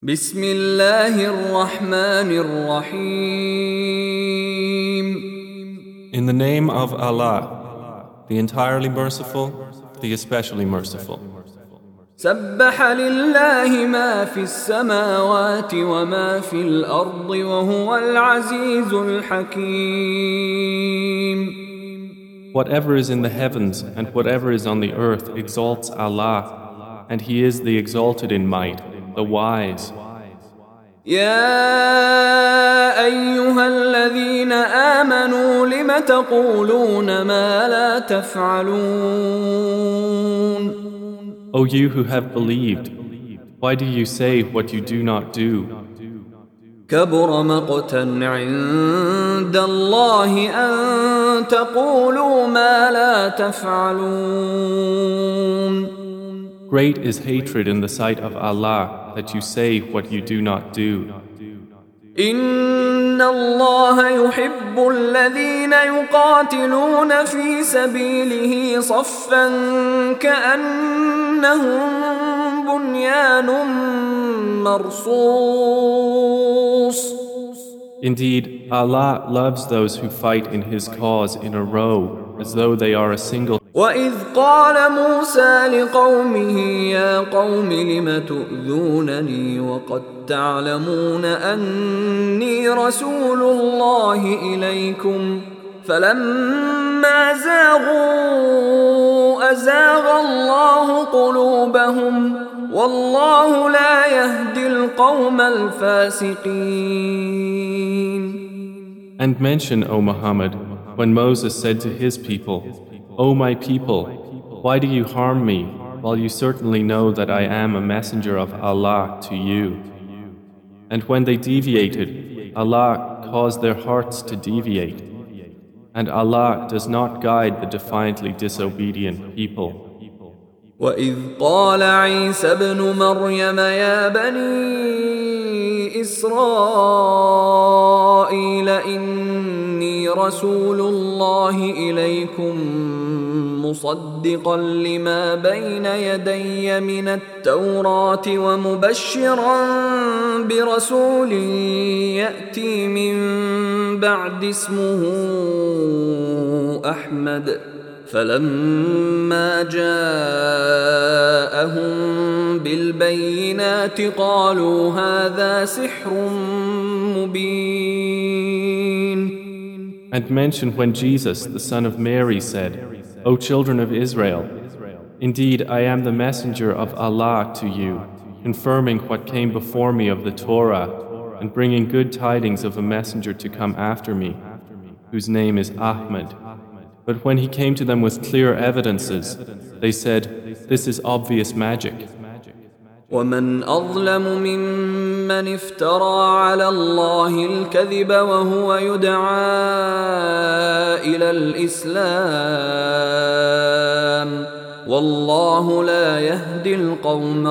بسم الله الرحمن الرحيم. In the name of Allah, the entirely merciful, the especially merciful. سبح لله ما في السماوات وما في الأرض وهو العزيز الحكيم. Whatever is in the heavens and whatever is on the earth exalts Allah, and He is the exalted in might, the wise. يا أيها الذين آمنوا لم تقولون ما لا تفعلون. O you who have believed, why do you say what you do not do? كبر مقتا عند الله أن تقولوا ما لا تفعلون. Great is hatred in the sight of Allah that you say what you do not do. إن الله يحب الذين يقاتلون في سبيله صفا كأنهم بنيان مرصوص. Indeed, Allah loves those who fight in His cause in a row as though they are a single. وإذ قال موسى لقومه يا قوم لم تؤذونني وقد تعلمون أني رسول الله إليكم فلما زاغوا أزاغ الله قلوبهم والله لا يهدي القوم الفاسقين. And mention, O Muhammad, when Moses said to his people, O my people, why do you harm me, while you certainly know that I am a messenger of Allah to you? And when they deviated, Allah caused their hearts to deviate. And Allah does not guide the defiantly disobedient people. وإذ قال عيسى ابن مريم يا بني إسرائيل إني رسول الله إليكم مصدقا لما بين يدي من التوراة ومبشرا برسول يأتي من بعد اسمه أحمد فلما جاءهم بالبينات قالوا هذا سحر مبين. And mention when Jesus, the son of Mary, said, O children of Israel, indeed I am the messenger of Allah to you, confirming what came before me of the Torah, and bringing good tidings of a messenger to come after me, whose name is Ahmad. But when he came to them with clear evidences, they said, this is obvious magic. ومن أظلم ممن افترى على الله الكذب وهو يدعى إلى الإسلام والله لا يهدي القوم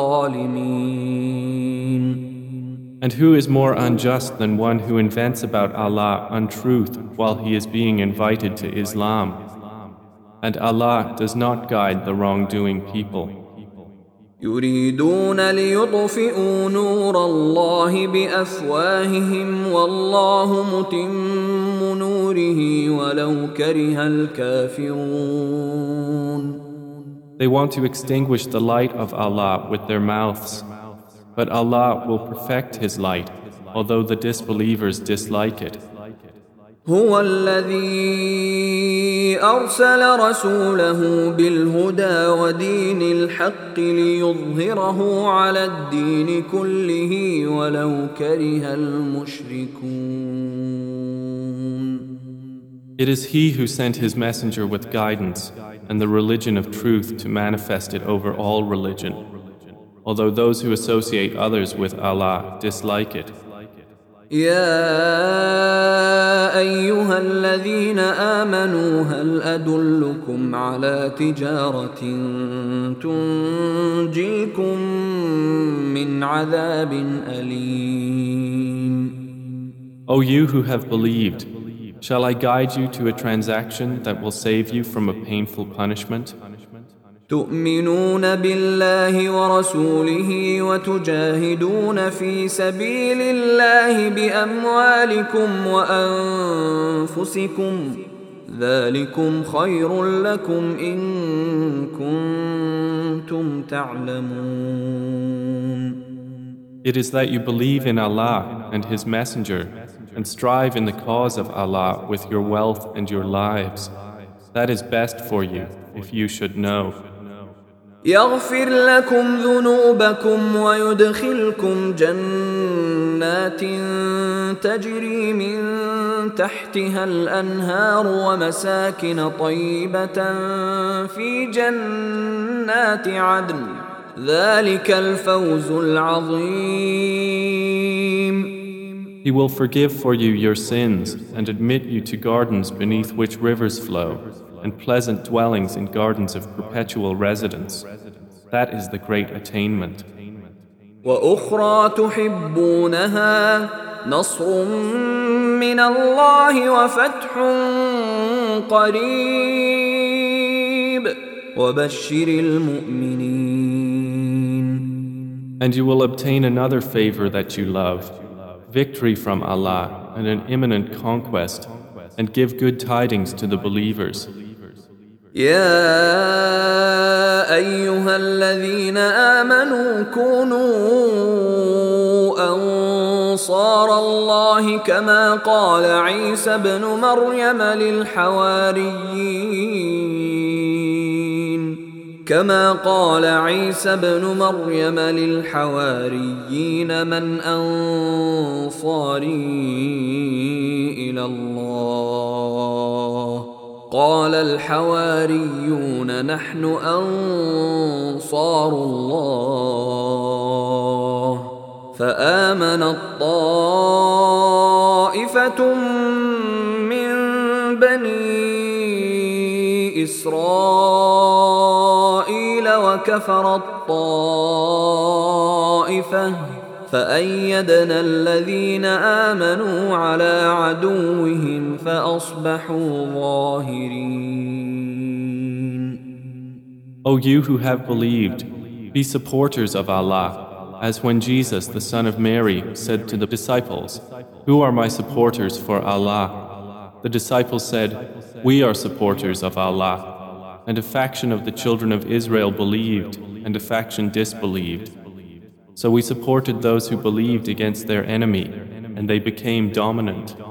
الظالمين. And who is more unjust than one who invents about Allah untruth while he is being invited to Islam? And Allah does not guide the wrongdoing people. يريدون ليطفئوا نور الله بأفواههم والله متم نوره ولو كره الكافرون. They want to extinguish the light of Allah with their mouths, but Allah will perfect His light, although the disbelievers dislike it. هو الذي أرسل رسوله بالهدى ودين الحق ليظهره على الدين كله ولو كره المشركون. It is He who sent His messenger with guidance and the religion of truth to manifest it over all religion, although those who associate others with Allah dislike it. يا أيها الذين آمنوا هل أدلكم على تجارة تنجيكم من عذاب أليم. O you who have believed, shall I guide you to a transaction that will save you from a painful punishment? تؤمنون بالله ورسوله وتجاهدون في سبيل الله بأموالكم وأنفسكم ذلكم خير لكم إن كنتم تعلمون. It is that you believe in Allah and His Messenger and strive in the cause of Allah with your wealth and your lives. That is best for you if you should know. يغفر لكم ذنوبكم ويدخلكم جنات تجري من تحتها الأنهار ومساكن طيبة في جنات عدن ذلك الفوز العظيم. He will forgive for you your sins and admit you to gardens beneath which rivers flow and pleasant dwellings in gardens of perpetual residence. That is the great attainment. وأخرى تحبونها نصر من الله وفتح قريب وبشر المؤمنين. And you will obtain another favor that you love, victory from Allah and an imminent conquest, and give good tidings to the believers. يا أيها الذين آمنوا كونوا أنصار الله كما قال عيسى ابن مريم للحواريين من أنصاري إلى الله قال الحواريون نحن أنصار الله فآمنت طائفة من بني إسرائيل وكفرت طائفة فأيدنا الذين آمنوا على عدوهم فأصبحوا ظاهرين. O you who have believed, be supporters of Allah, as when Jesus, the son of Mary, said to the disciples, "Who are my supporters for Allah?" The disciples said, "We are supporters of Allah." And a faction of the children of Israel believed, and a faction disbelieved. So we supported those who believed against their enemy, and they became dominant.